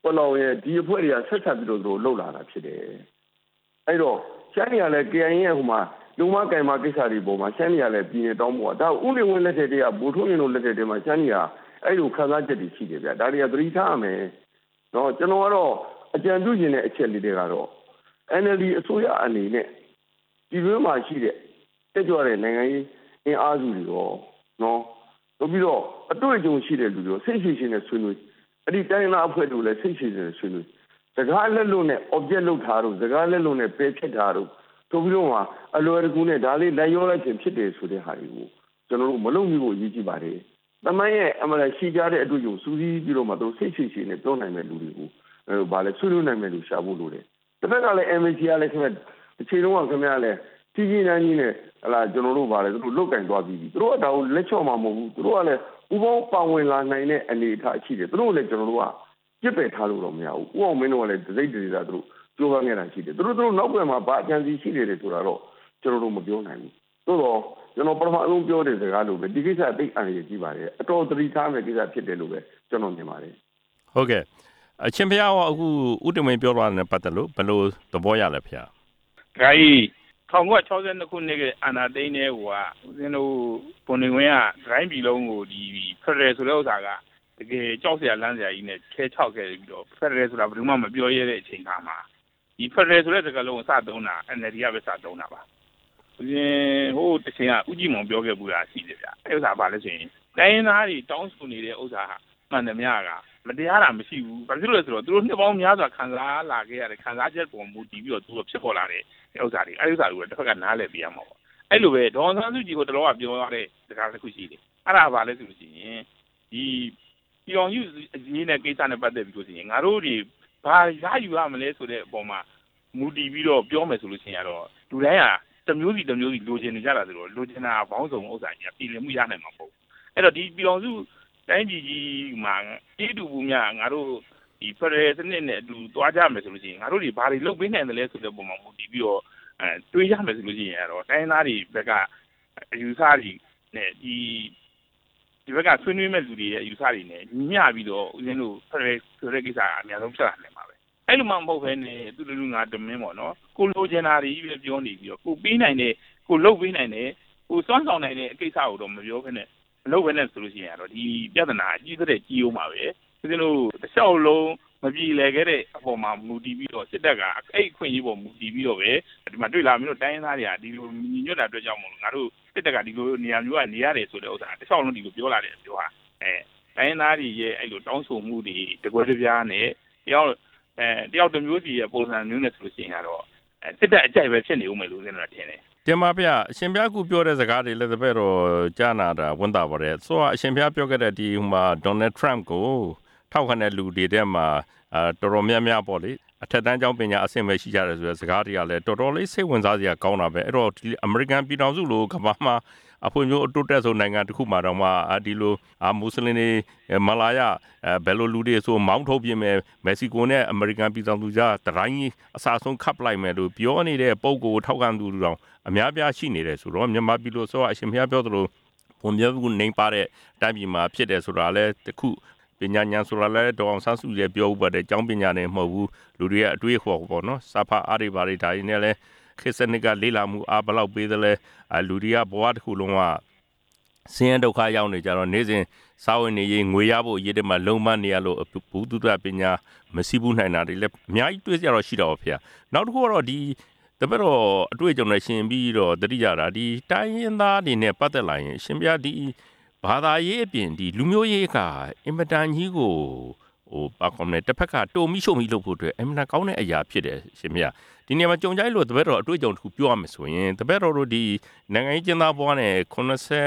လောင်ရဲ့ဒီအဖွဲ့တွေကဆက်ဆက်ပြီးတော့သူလှုပ်လာတာဖြစ်တယ်အဲ့တော့ရှမ်းပြည်ကလည်း K I A ရဲ့ဟိုမှာလုံမကင်မကိစ္စတွေပေါ်မှာရှမ်းပြည်ကလည်းပြည်နေတောင်းပေါ်ဒါဥလင်ဝင်လက်ထက်တည်းကဘူထုံးရင်တို့လက်ထက်တည်းမှာရှမ်းပြည်ကအဲ့လိုခံစားချက်တွေရှိတယ်ဗျဒါတွေကသတိထားရမယ်နော်ကျွန်တော်ကတော့အကြံပြုခြင်းတဲ့အချက်လေးတွေကတော့ N L D အစိုးရအနေနဲ့ဒီလိုမှရှိတဲ့တက်ကြွတဲ့နိုင်ငံရေးအင်အားစုတွေရောနော်တို့ပြီးတော့အတွေ့အကြုံရှိတဲ့လူတွေစိတ်ရှိရှိနဲ့ဆွေးနွေးအဲ့ဒီတိုင်းသားအဖွဲ့တို့လည်းစိတ်ရှိရှိနဲ့ဆွေးနွေးစကားလက်လို့နဲ့ object လုပ်ထားတော့စကားလက်လို့နဲ့ပယ်ဖြစ်တာတော့တို့ပြီးတော့မှအလွယ်တကူနဲ့ဒါလေးလက်ရောလိုက်ခြင်းဖြစ်တယ်ဆိုတဲ့ဟာတွေကိုကျွန်တော်တို့မလုပ်မိဖို့ရည်ကြည်ပါတယ်တမန်ရဲ့အမှန်ရှိကြတဲ့အတွေ့အကြုံစူးစီးပြီးတော့မှတို့စိတ်ရှိရှိနဲ့ပြောနိုင်မဲ့လူတွေကိုအဲဘာလဲဆွေးနွေးနိုင်မဲ့လူရှာဖို့လိုတယ်တစ်ဖက်ကလည်း M A C ကလည်းခင်ဗျအခြေလုံးကခင်ဗျလည်းကြီးကြီးနန်းကြီးနဲ့ဟလာကျွန်တော်တို့ဘာလဲသူတို့လုတ်ကင်သွားပြီးပြီသူတို့ကဒါကိုလက်ချော့မှာမဟုတ်ဘူးသူတို့ကလည်းဥပေါင်းပါဝင်လာနိုင်တဲ့အနေအထားရှိတယ်သူတို့လည်းကျွန်တော်တို့ကပြစ်ပယ်ထားလို့တော့မရဘူးဥအောင်မင်းတို့ကလည်းဒစိတ်ဒေတာသူတို့ကြိုးပမ်းနေတာရှိတယ်သူတို့တို့နောက်ပြန်မှာဘာအကြံစီရှိတယ်ဆိုတာတော့ကျွန်တော်တို့မပြောနိုင်ဘူးသို့တော့ကျွန်တော်ပထမအဆုံးပြောတဲ့စကားလို့ပဲဒီကိစ္စသိအန်ရကြီးပါတယ်အတော်သတိထားမယ့်ကိစ္စဖြစ်တယ်လို့ပဲကျွန်တော်မြင်ပါတယ်ဟုတ်ကဲ့အချင်းဖျားကအခုဥတမင်းပြောသွားတဲ့ပတ်သက်လို့ဘယ်လိုသဘောရလဲဖျားဂိုင်း၁၉၆၂ခုနှစ်ကအာနာသိန်းတဲ့ဟိုကဦးဇင်းတို့ပုံနေဝင်ကဂိုင်းပြည်လုံးကိုဒီဖက်ဒရယ်ဆိုတဲ့ဥစ္စာကတကယ်ကြောက်စရာလန့်စရာကြီးနဲ့ခဲချောက်ခဲ့ပြီးတော့ဖက်ဒရယ်ဆိုတာဘယ်သူမှမပြောရတဲ့အချိန်ခါမှာဒီဖက်ဒရယ်ဆိုတဲ့စကားလုံးကိုစသုံးတာ N L D ကပဲစသုံးတာပါဦးဇင်းဟိုတချိန်ကဦးကြည်မောင်ပြောခဲ့ဘူးလားရှိတယ်ဗျအဲ့ဥစ္စာဘာလဲဆိုရင်တိုင်းရင်းသားတွေတောင်းဆိုနေတဲ့ဥစ္စာဟာမှန်တယ်များကမတရားတာမရှိဘူးဘာဖြစ်လို့လဲဆိုတော့သူတို့နှစ်ပေါင်းများစွာခံစားလာခဲ့ရတဲ့ခံစားချက်ပေါ်မူတည်ပြီးတော့သူတို့ဖြစ်ပေါ်လာတဲ့ဥစ္စာတွေအဲ့ဥစ္စာတွေကိုတစ်ဖက်ကနားလည်ပြရမှာပေါ့အဲ့လိုပဲဒေါ်အောင်ဆန်းစုကြည်ကိုတလောကပြောရတဲ့စကားတစ်ခုရှိတယ်အဲ့ဒါဘာလဲဆိုလို့ရှိရင်ဒီပြည်အောင်စုအရေးနဲ့ကိစ္စနဲ့ပတ်သက်ပြီးလို့ရှိရင်ငါတို့တွေဘာရယူရမလဲဆိုတဲ့အပေါ်မှာမူတည်ပြီးတော့ပြောမယ်ဆိုလို့ရှိရင်တော့လူတိုင်းဟာတမျိုးစီတမျိုးစီလိုချင်နေကြတာဆိုတော့လိုချင်တာဘောင်းဆောင်ဥစ္စာကြီးပြည်လည်မှုရနိုင်မှာပေါ့အဲ့တော့ဒီပြည်အောင်စုတိုင်းပြည်ကြီးမှာပြည်သူမှုများငါတို့ဒီဖရယ်စနစ်နဲ့အတူသွားကြမယ်ဆိုလို့ရှိရင်ငါတို့တွေဘာတွေလုပ်ပေးနိုင်တယ်လဲဆိုတဲ့ပုံမှာမူတည်ပြီးတော့အဲတွေးရမယ်ဆိုလို့ရှိရင်အဲ့တော့တိုင်းသားတွေဘက်ကအယူဆတွေနဲ့ဒီဒီဘက်ကဆွေးနွေးမဲ့လူတွေရဲ့အယူဆတွေနဲ့ညီမျှပြီးတော့ဦးဇင်းတို့ဖရယ်ဆိုတဲ့ကိစ္စကအများဆုံးဖြစ်လာနိုင်ပါပဲအဲ့လိုမှမဟုတ်ဘဲနဲ့သူတို့လူငါတမင်းပေါ့နော်ကိုလိုချင်တာတွေကြီးပဲပြောနေပြီးတော့ကိုပေးနိုင်တဲ့ကိုလုပ်ပေးနိုင်တဲ့ကိုစွမ်းဆောင်နိုင်တဲ့အကိစ္စကိုတော့မပြောဘဲနဲ့မလုပ်ဘဲနဲ့ဆိုလို့ရှိရင်တော့ဒီပြဿနာအကြီးတဲ့ကြီးအောင်ပါပဲဦးဇင်းတို့တစ်လျှောက်လုံးမပြေလည်ခဲ့တဲ့အပေါ်မှာမူတည်ပြီးတော့စစ်တပ်ကအဲ့အခွင့်အရေးပေါ်မူတည်ပြီးတော့ပဲဒီမှာတွေ့လာမျိုးတိုင်းရင်းသားတွေကဒီလိုညီညွတ်တာအတွက်ကြောင့်မို့လို့ငါတို့စစ်တပ်ကဒီလိုနေရာမျိုးကနေရတယ်ဆိုတဲ့ဥစ္စာတစ်လျှောက်လုံးဒီလိုပြောလာတယ်ပြောဟာအဲတိုင်းရင်းသားတွေရဲ့အဲ့လိုတောင်းဆိုမှုတွေတကွဲတပြားနဲ့တယောက်အဲတယောက်တစ်မျိုးစီရဲ့ပုံစံမျိုးနဲ့ဆိုလို့ရှိရင်တော့စစ်တပ်အကြိုက်ပဲဖြစ်နေဦးမယ်လို့ဦးဇင်းတို့ထင်တယ်တင်ပါဗျအရှင်ဘုရားကပြောတဲ့စကားတွေလည်းတပည့်တော်ကြားနာတာဝန်တာပါတယ်ဆိုတော့အရှင်ဘုရားပြောခဲ့တဲ့ဒီဟိုမှာ Donald Trump ကိုထောက်ခံတဲ့လူတွေထဲမှာအာတော်တော်များများပေါ့လေအထက်တန်းကျောင်းပညာအဆင့်ပဲရှိကြတယ်ဆိုတဲ့စကားတွေကလည်းတော်တော်လေးစိတ်ဝင်စားစရာကောင်းတာပဲအဲ့တော့ဒီ American ပြည်ထောင်စုလိုကမ္ဘာမှာအဖွံ့ဖြိုးအတိုးတက်ဆုံးနိုင်ငံတစ်ခုမှာတော့မှဒီလိုအာမွတ်စလင်တွေမလာယဘယ်လိုလူတွေဆိုမောင်းထုတ်ပြင်းမယ်မက္ကဆီကိုနဲ့ American ပြည်ထောင်စုကြားတတိုင်းအစားဆုံးခပ်လိုက်မယ်လို့ပြောနေတဲ့ပုံကိုထောက်ခံသူတွေတော့အများပြားရှိနေတယ်ဆိုတော့မြန်မာပြည်လိုဆိုအရှင်ဘုရားပြောသလိုပုံမြတ်ကူနေပါတဲ့တိုင်းပြည်မှာဖြစ်တယ်ဆိုတာလည်းတခုပညာဉာဏ်ဆိုတာလည်းဒေါအောင်ဆန်းစုကြည်ပြောဥပဒေကျောင်းပညာနဲ့မဟုတ်ဘူးလူတွေရဲ့အတွေးခေါ်ပေါ့နော်စာဖတ်အားတွေပါတွေဒါတွေနဲ့လည်းခေတ်စနစ်ကလေးလာမှုအားဘလောက်ပေးသလဲလူတွေကဘဝတစ်ခုလုံးကဆင်းရဲဒုက္ခရောက်နေကြတော့နေ့စဉ်စာဝင်နေရေးငွေရဖို့အရေးတည်းမှာလုံမနေရလို့ဘုသူတ္တပညာမရှိဘူးနိုင်တာတွေလည်းအများကြီးတွေးကြတော့ရှိတော့ဖေ။နောက်တစ်ခုကတော့ဒီတပည့်တော်အတွေ့အကြုံနဲ့ရှင်ပြီးတော့တတိယတာဒီတိုင်းရင်းသားတွေနဲ့ပတ်သက်လာရင်ရှင်ပြဒီဘာသာရေးအပြင်ဒီလူမျိုးရေးကအင်မတန်ကြီးကိုဟိုပါကောင်းတဲ့တစ်ဖက်ကတုံမိရှုံမိလို့ဖို့အတွက်အင်မတန်ကောင်းတဲ့အရာဖြစ်တယ်ရှင်မြတ်ဒီနေရာမှာကြုံကြိုက်လို့တပည့်တော်အတွေ့အကြုံတစ်ခုပြောရမယ်ဆိုရင်တပည့်တော်တို့ဒီနိုင်ငံရေးကျင်းသားဘွားနဲ့85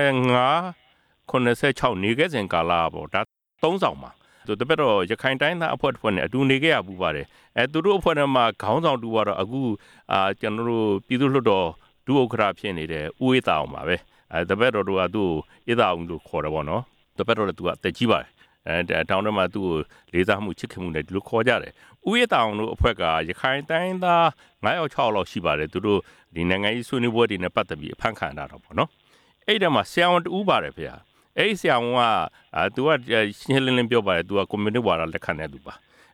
86နေခဲ့စဉ်ကာလပေါ့ဒါသုံးဆောင်ပါသူတပည့်တော်ရခိုင်တိုင်းသားအဖွဲ့တစ်ဖွဲ့နဲ့အတူနေခဲ့ရပူပါတယ်အဲသူတို့အဖွဲ့ထဲမှာခေါင်းဆောင်တူကတော့အခုအာကျွန်တော်တို့ပြည်သူ့လွှတ်တော်ဒုဥက္ကဋ္ဌဖြစ်နေတဲ့ဦးအေးသာအောင်ပါပဲအဲတပည့်တော်တို့ကသူ့ကိုအေးသာအောင်လို့ခေါ်တယ်ပေါ့နော်တပည့်တော်လည်းသူကအသက်ကြီးပါတယ်အဲတောင်းတမှာသူ့ကိုလေးစားမှုချစ်ခင်မှုနဲ့ဒီလိုခေါ်ကြတယ်ဦးရတောင်တို့အဖွဲ့ကရခိုင်တိုင်းသား9ယောက်6ယောက်လောက်ရှိပါတယ်သူတို့ဒီနိုင်ငံရေးဆွေးနွေးပွဲတွေနဲ့ပတ်သက်ပြီးအဖမ်းခံရတာတော့ပေါ့နော်အဲ့ဒီမှာဆရာဝန်တူပါတယ်ဖေ။အဲ့ဒီဆရာဝန်ကအာသူကရှင်းလင်းလင်းပြောပါတယ်သူကကွန်မြူနတီဝါဒလက်ခံတဲ့သူပါ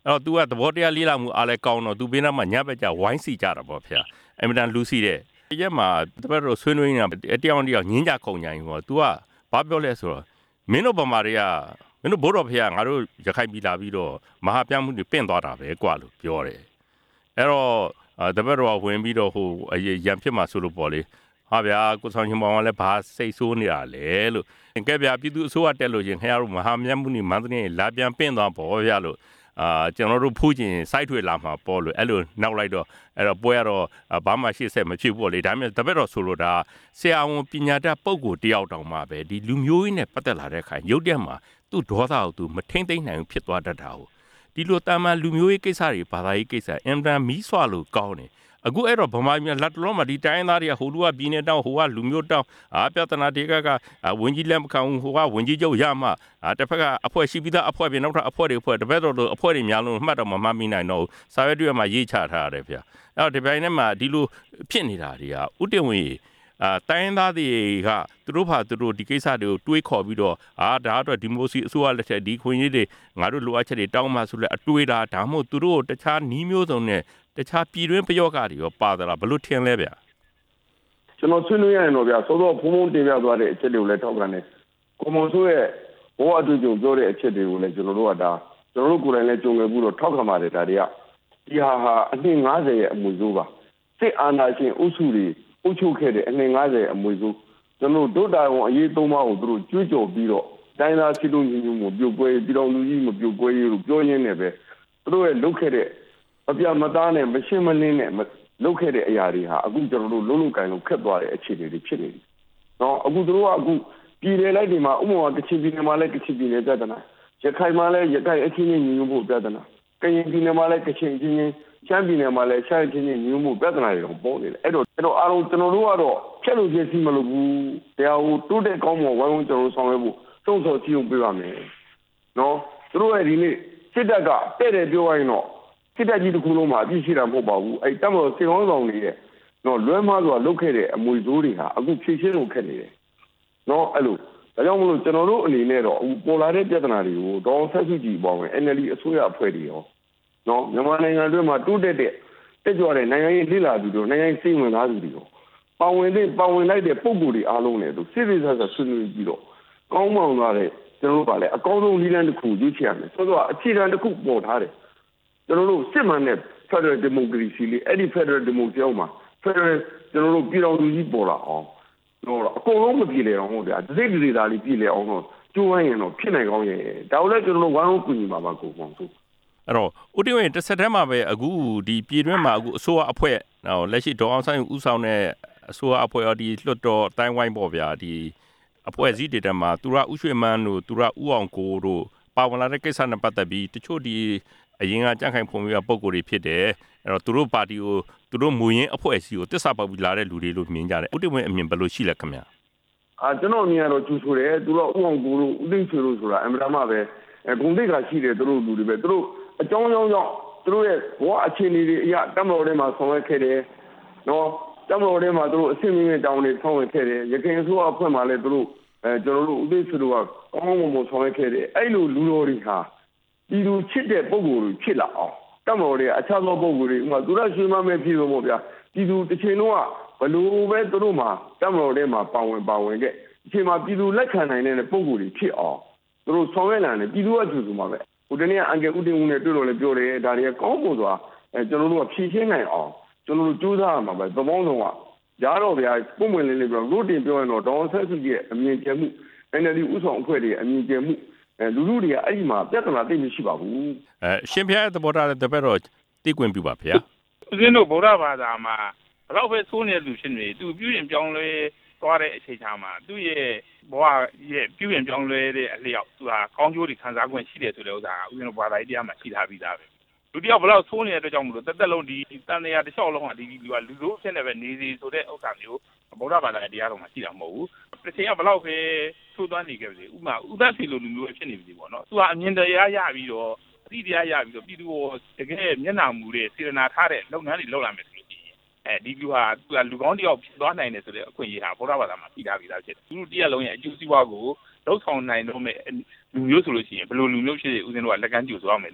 အော် तू ကသဘောတရားလေးလာမှုအားလဲကောင်းတော့ तू ဘေးနားမှာညဘက်ကျဝိုင်းစီကြတာပေါ့ဖေ။အင်မတန်လူစီတဲ့။ရက်မှာတပတ်တော့ဆွေးနွေးနေတာတယောက်တယောက်ညင်းကြခုန်ကြရင်ဟော तू ကဘာပြောလဲဆိုတော့မင်းတို့ဗမာတွေကမင်းတို့ဘိုးတော်ဖေကငါတို့ရခိုင်ပြည်လာပြီးတော့မဟာပြမှုတွေပင့်သွားတာပဲကွာလို့ပြောတယ်။အဲ့တော့တပတ်တော့ဝင်ပြီးတော့ဟိုရံဖြစ်မှာဆိုလို့ပေါ့လေ။ဟာဗျာကိုဆောင်ရှင်မောင်ကလည်းဘာစိတ်ဆိုးနေတာလဲလို့ကဲဗျာပြည်သူအစိုးရတက်လို့ရင်ခင်ဗျားတို့မဟာမြတ်မှုနေမန္တလေးလာပြန်ပင့်သွားပေါ့ဗျာလို့အာကျွန်တော်တို့ဖူးကျင်စိုက်ထွေလာမှာပေါ့လို့အဲ့လိုနောက်လိုက်တော့အဲ့တော့ပွဲရတော့ဘာမှရှေ့ဆက်မဖြစ်ဘူးလေဒါပေမဲ့တပည့်တော်ဆိုလို့ဒါဆရာဝန်ပညာတတ်ပုဂ္ဂိုလ်တယောက်တောင်မှပဲဒီလူမျိုးကြီးနဲ့ပတ်သက်လာတဲ့အခါရုပ်တက်မှာသူ့ဒေါသကိုသူမထိမ့်သိမ့်နိုင်ဘူးဖြစ်သွားတတ်တာကိုဒီလိုတာမန်လူမျိုးရေးကိစ္စတွေဘာသာရေးကိစ္စအင်တန်မီးဆွလို့ကောင်းတယ်အခုအဲ့တော့ဗမာပြည်လက်တလုံးမှာဒီတိုင်းသားတွေကဟိုလူကပြည်နေတောင်းဟိုကလူမျိုးတောင်းအာပြဿနာတွေကကဝင်ကြီးလက်မခံဟိုကဝင်ကြီးချုပ်ရမှအာတစ်ဖက်ကအဖွဲ့ရှိပြီးသားအဖွဲ့ပြင်နောက်ထပ်အဖွဲ့တွေအဖွဲ့တပည့်တော်တို့အဖွဲ့တွေများလုံးမှတ်တော့မမှတ်မိနိုင်တော့စာရွက်တွေမှာရေးချထားရတယ်ဗျအဲ့တော့ဒီပိုင်းထဲမှာဒီလိုဖြစ်နေတာတွေကဥတည်ဝင်အာတိုင်းသားတွေကသူတို့ဘာသူတို့ဒီကိစ္စတွေကိုတွေးခေါ်ပြီးတော့အာဒါတော့ဒီမိုစီအစိုးရလက်ထက်ဒီခွင့်ရေးတွေငါတို့လိုအပ်ချက်တွေတောင်းမှဆိုလဲအတွေးတာဒါမှမဟုတ်သူတို့တခြားနီးမျိုးစုံနဲ့တခြားပြည်တွင်းပယောဂတွေရောပါသလားဘလို့ထင်လဲဗျာကျွန်တော်ဆွေးနွေးရရင်တော့ဗျာစောစောဖုံဖုံတင်ပြသွားတဲ့အချက်တွေကိုလည်းထောက်ခံတယ်ကွန်မွန်ဆိုရဲ့ဘောအတူတူပြောတဲ့အချက်တွေကိုလည်းကျွန်တော်တို့ကဒါကျွန်တော်တို့ကိုယ်တိုင်လည်းကြုံခဲ့ဘူးတော့ထောက်ခံပါတယ်ဒါတွေကဒီဟာဟာအနှစ်၅၀ရဲ့အမွေဆိုးပါစစ်အာဏာရှင်အုပ်စုတွေအုပ်ချုပ်ခဲ့တဲ့အနှစ်၅၀အမွေဆိုးကျွန်တော်တို့တာဝန်အရေးသုံးပါးကိုသူတို့ကြွေးကြော်ပြီးတော့တိုင်းသားစစ်တို့ညီညွတ်မှုပြုတ်ပွဲပြည်တော်လူကြီးမပြုတ်ပွဲလို့ပြောရင်းနဲ့ပဲသူတို့ရဲ့လုပ်ခဲ့တဲ့အပြမသားနဲ့မရှင်းမလင်းနဲ့လုပ်ခဲ့တဲ့အရာတွေဟာအခုကျွန်တော်တို့လုံးလုံးကန်လုံးခက်သွားတဲ့အခြေအနေတွေဖြစ်နေတယ်။နော်အခုတို့ကအခုပြည်နယ်လိုက်ဒီမှာဥပမာကချင်ပြည်နယ်မှာလည်းကချင်ပြည်နယ်ပြဿနာရခိုင်မှာလည်းရခိုင်အချင်းချင်းညီညွတ်ဖို့ပြဿနာကရင်ပြည်နယ်မှာလည်းကချင်အချင်းချင်းရှမ်းပြည်နယ်မှာလည်းရှမ်းအချင်းချင်းညီညွတ်ဖို့ပြဿနာတွေတော့ပေါ်နေတယ်။အဲ့တော့အဲ့တော့အားလုံးကျွန်တော်တို့ကတော့ဖြတ်လို့ပြည့်စုံမလို့ဘူး။တရားဟိုတိုးတက်ကောင်းမွန်ဝိုင်းဝန်းကျွန်တော်တို့ဆောင်ရွက်ဖို့စုံဆော်ကြည့်အောင်ပြပါမယ်။နော်သူတို့ရဲ့ဒီနေ့စစ်တပ်ကတဲ့တယ်ပြောရရင်တော့စစ်တပ်ကြီးတစ်ခုလုံးမှာအပြည့်ရှိတာမဟုတ်ပါဘူးအဲ့တမတော်စေကောင်းဆောင်တွေရဲ့နော်လွဲမှားစွာလုပ်ခဲ့တဲ့အမွေဆိုးတွေဟာအခုဖြည့်ရှင်းလို့ခက်နေတယ်နော်အဲ့လိုဒါကြောင့်မလို့ကျွန်တော်တို့အနေနဲ့တော့အခုပေါ်လာတဲ့ပြဿနာတွေကိုဒေါအောင်ဆန်းစုကြည်ပေါ့မယ် N L D အစိုးရအဖွဲ့တွေရောနော်မြန်မာနိုင်ငံအတွင်းမှာတိုးတက်တဲ့တက်ကြွတဲ့နိုင်ငံရေးလှလာသူတို့နိုင်ငံရေးစိတ်ဝင်စားသူတွေရောပါဝင်တဲ့ပါဝင်လိုက်တဲ့ပုံကိုယ်တွေအားလုံးနဲ့သူစစ်စစ်ဆက်ဆက်ဆွေးနွေးပြီးတော့ကောင်းမွန်သွားတဲ့ကျွန်တော်တို့ကလည်းအကောင်းဆုံးနည်းလမ်းတစ်ခုရွေးချယ်ရမယ်ဆိုတော့အခြေခံတစ်ခုပေါ်ထားတယ်ကျွန်တော်တို့စစ်မှန်တဲ့ Federal Democracy လေးအဲ့ဒီ Federal Democracy အောက်မှာ Federal ကျွန်တော်တို့ပြည်တော်စုကြီးပေါ်လာအောင်တော့အကုန်လုံးမပြည်လေအောင်ဟုတ်ဗျာတစ်စိတ်တစ်စိတ်သားလေးပြည်လေအောင်တော့ကျိုးဝိုင်းရင်တော့ဖြစ်နိုင်ကောင်းရဲ့ဒါကိုလည်းကျွန်တော်တို့ဝိုင်းဝန်းကူညီပါပါကိုပေါ့ဆိုအဲ့တော့ဦးတင်ဝင်းတစ်ဆက်တည်းမှာပဲအခုဒီပြည်တွင်းမှာအခုအစိုးရအဖွဲ့ဟောလက်ရှိဒေါအောင်ဆန်းဦးဆောင်တဲ့အစိုးရအဖွဲ့ရောဒီလွှတ်တော်တိုင်းဝိုင်းပေါ့ဗျာဒီအဖွဲ့အစည်းတွေတည်းမှာသူရဥရွှေမန်းတို့သူရဥအောင်ကိုတို့ပါဝင်လာတဲ့ကိစ္စနဲ့ပတ်သက်ပြီးတချို့ဒီအရင်ကကြန့်ခိုင်ဖွံ့ဖြိုးရေးပုံကိုယ်တွေဖြစ်တယ်အဲ့တော့သူတို့ပါတီကိုသူတို့မူရင်းအဖွဲ့အစည်းကိုတစ္ဆာပေါက်ပြီးလာတဲ့လူတွေလို့မြင်ကြတယ်ဦးတင်ဝင်းအမြင်ဘယ်လိုရှိလဲခင်ဗျာအာကျွန်တော်အမြင်ကတော့ကျူဆိုတယ်သူတို့ဥအောင်ကိုတို့ဦးသိန်းဆွေတို့ဆိုတာအမှန်တမ်းပဲဂုဏ်သိက္ခာရှိတယ်သူတို့လူတွေပဲသူတို့အကြောင်းကြောင်းကြောင့်သူတို့ရဲ့ဘဝအခြေအနေတွေအရာတမတော်ထဲမှာဆောင်ရွက်ခဲ့တယ်နော်တမတော်ထဲမှာသူတို့အဆင့်မြင့်တောင်းတွေဆောင်ရွက်ခဲ့တယ်ရခိုင်အစိုးရအဖွဲ့မှာလည်းသူတို့အဲကျွန်တော်တို့ဦးသိန်းဆွေတို့ကကောင်းကောင်းမွန်မွန်ဆောင်ရွက်ခဲ့တယ်အဲ့လိုလူတော်တွေဟာဒီလူချစ်တဲ့ပုံကိုယ်တွေဖြစ်လာအောင်တမတော်တွေအခြားသောပုံကိုယ်တွေဥပမာသူရရွှေမမဲဖြစ်လို့ပေါ့ဗျာဒီလူတစ်ချိန်လုံးကဘလို့ပဲသူတို့မှာတမတော်ထဲမှာပါဝင်ပါဝင်ခဲ့အချိန်မှာပြည်သူလက်ခံနိုင်တဲ့ပုံကိုယ်တွေဖြစ်အောင်သူတို့ဆောင်ရွက်လာတယ်ပြည်သူကကြိုဆိုမှာပဲဟိုတနေ့ကအန်ကယ်ဦးတင်ဦးနဲ့တွေ့တော့လည်းပြောတယ်ဒါတွေကကောင်းဖို့ဆိုတာအဲကျွန်တော်တို့ကဖြည့်ရှင်းနိုင်အောင်ကျွန်တော်တို့ကြိုးစားရမှာပဲသဘောလုံးကရားတော့ဗျာပုံမှန်လေးလေးပြောလို့တင်ပြောရင်တော့ဒေါအောင်ဆန်းစုကြည်ရဲ့အမြင်ကျမှု N L D ဥဆောင်အဖွဲ့တွေအမြင်ကျမှုအဲလူလူတွေကအဲ့ဒီမှာပြဿနာသိမရှိပါဘူးအဲရှင်ဖျားရဲ့သဘောထားတဲ့တပည့်တော်သိကွင်ပြပါဗျာဦးဇင်းတို့ဗုဒ္ဓဘာသာမှာဘလောက်ပဲသိုးနေတဲ့လူရှင်တွေသူပြုရင်ပြောင်းလဲသွားတဲ့အချိန်ချာမှာသူ့ရဲ့ဘဝရဲ့ပြုရင်ပြောင်းလဲတဲ့အလျောက်သူဟာကောင်းကျိုးတွေခံစား권ရှိတယ်ဆိုတဲ့ဥစ္စာကဦးဇင်းတို့ဘာသာရေးတရားမှာရှိထားပြီးသားပဲလူတယောက်ဘလောက်သိုးနေတဲ့အတွက်ကြောင့်မလို့တက်တက်လုံးဒီတန်တရားတစ်လျှောက်လုံးကဒီလူကလူလို့ဖြစ်နေပဲနေစီဆိုတဲ့ဥစ္စာမျိုးဗုဒ္ဓဘာသာရဲ့တရားတော်မှာရှိတာမဟုတ်ဘူးတစ်ချိန်ကဘလောက်ပဲသိုးသွန်းနေကြပြီဥမာဥဒ္ဒစီလိုလူမျိုးဖြစ်နေပြီပေါ့နော်သူကအမြင်တရားရပြီးတော့အတိတရားရပြီးတော့ပြည်သူကိုတကယ်မျက်နှာမူတဲ့စေတနာထားတဲ့လုပ်ငန်းတွေလုပ်လာမယ်ဆိုလို့အဲဒီလူဟာသူကလူကောင်းတယောက်ဖြစ်သွားနိုင်တယ်ဆိုတဲ့အခွင့်အရေးဟာဗုဒ္ဓဘာသာမှာပြီးသားပြီးသားဖြစ်တယ်သူတို့တရားလုံးရဲ့အကျိုးစီးပွားကိုလောက်ဆောင်နိုင်တော့မဲ့လူမျိုးဆိုလို့ရှိရင်ဘယ်လိုလူမျိုးဖြစ်နေဦးဇင်းတို့ကလက်ကမ်းကြိုဆိုရမယ်လို့ပဲ